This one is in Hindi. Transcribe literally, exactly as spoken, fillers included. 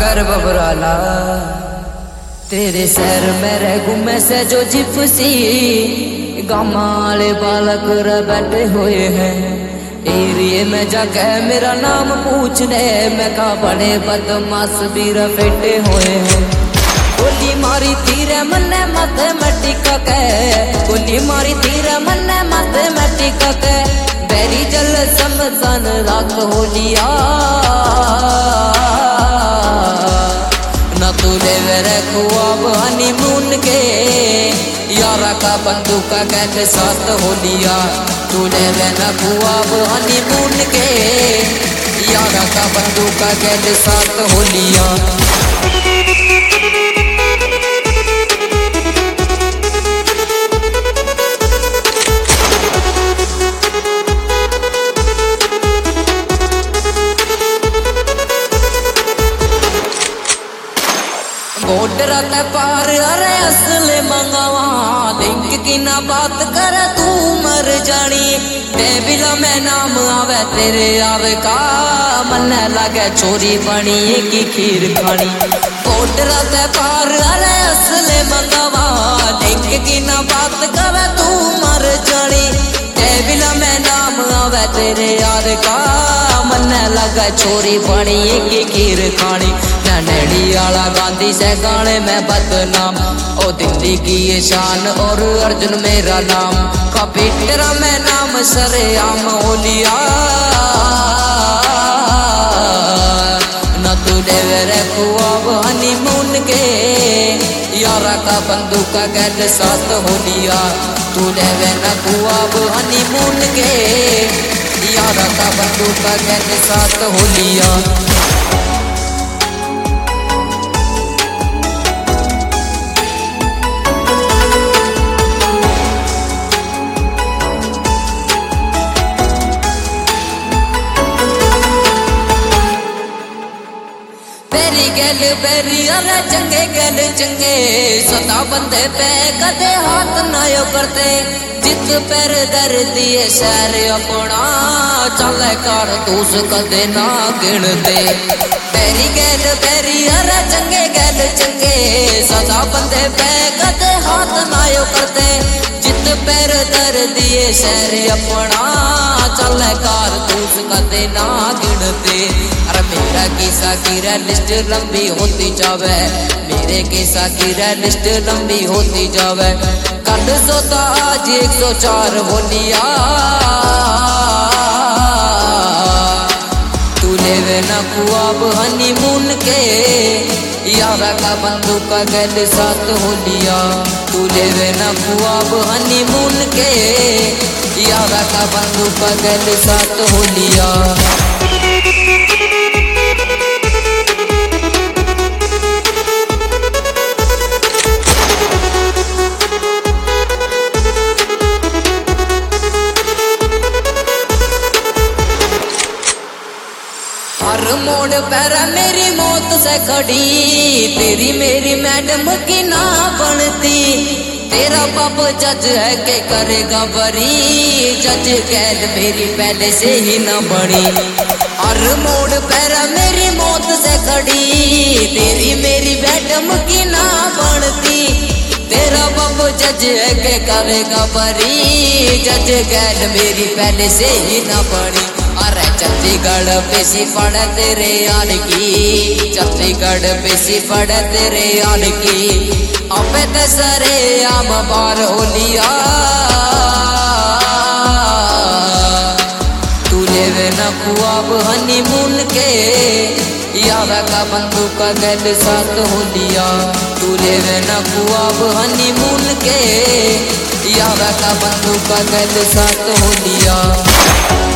घर बबराला तेरे शहर में रह घूमे से जो जिप्सी गामाले बालक रे बैठे हुए हैं एरिए में जाके मेरा नाम पूछने में का बड़े बदमाश भी रफेटे हुए हैं। गोली मारी तीरे मन्ने मैथमेटिक के गोली मारी तीरे मन्ने मैथमेटिक के बेरी जल समझन रात होलिया न तुले मेरे ख्वाब हनीमून के यारा का बंदूक के साथ होलिया तुले मेरा ख्वाब हनीमून के यारा का बंदूक के साथ होलिया। बॉर्डर ते पार अरे असले मंगावा लिंक की ना बात कर तू मर जानी बेबिला में नाम आवे तेरे आवे का मन लगे चोरी बनी की खीर खानी। बॉर्डर ते पार अरे असले मंगावा लिंक की ना बात कर तू मर जानी बेबिला में नाम आवे तेरे आवे का मन लगे चोरी बनी की खीर खानी। नैनी आला गांधी से गाने में बदनाम ओ दिल्ली की ये शान और अर्जुन मेरा नाम कंप्यूटर में नाम सरेआम होलिया न तुले मेरे ख्वाब हनीमून के यारा का बंदूक के साथ होलिया तुले मेरा ख्वाब हनीमून के यारा का बंदूक के साथ होलिया। गल बेरी अरे चंगे गल चंगे सदा बंदे पे कदे हाथ ना यो करते जित पैर दर दिए शहर अपना चले कर दूस कदे ना गिनते। बेरी गल बेरी अरे चंगे गल चंगे सदा बंदे पे कदे हाथ ना यो करते जित पैर दर दिए शहर अपना चले कर दूस कदे ना गिनते। अरे मेरा किस्सा की लिस्ट लंबी होती जावे मेरे किस्सा की लिस्ट लंबी होती जावे कल सोता आज एक सौ चार होलिया तूने वे न ख्वाब हनीमून के यारा का बंदूक के साथ होलिया तूने वे न ख्वाब हनीमून के यारा का बंदूक के साथ होलिया। हर मोड़ पर मेरी मौत से खड़ी तेरी मेरी मैडम की ना बनती तेरा बाप जज है के करेगा बरी जज कैद मेरी पहले से ही न बड़ी। हर मोड़ पर मेरी मौत से खड़ी तेरी मेरी मैडम की ना बनती तेरा बाप जज है के करेगा बरी जज कैद मेरी पहले से ही न बड़ी। अरे चंडीगढ़ पेशी पड़ तेरे यार की चंडीगढ़ पेशी पड़ तेरे यार की अबे ते सरे आम बार होलिया तूले वे न ख्वाब हनीमून के यारा का बंदूक के साथ होलिया तूले वे न ख्वाब हनीमून के यारा का बंदूक के साथ होलिया।